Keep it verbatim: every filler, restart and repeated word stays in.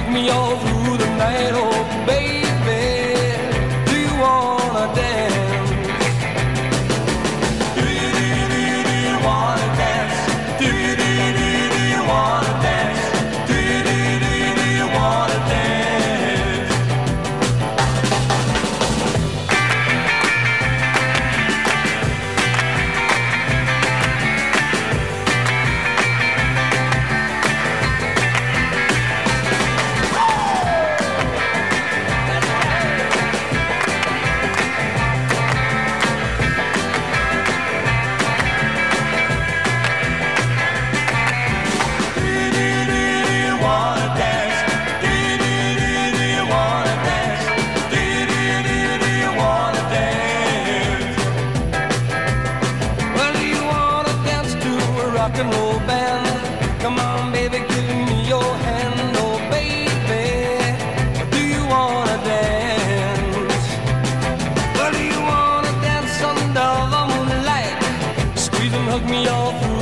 hug me all through the night. Oh, baby, do you wanna dance? Do you, do you, do you, do you wanna dance? Do you, do you, do you, do you wanna dance? Do you, do you, do you, do you wanna dance? Rock and roll band, come on, baby, give me your hand. Oh, baby, do you wanna dance? Well, do you wanna dance under the moonlight? Squeeze and hug me all through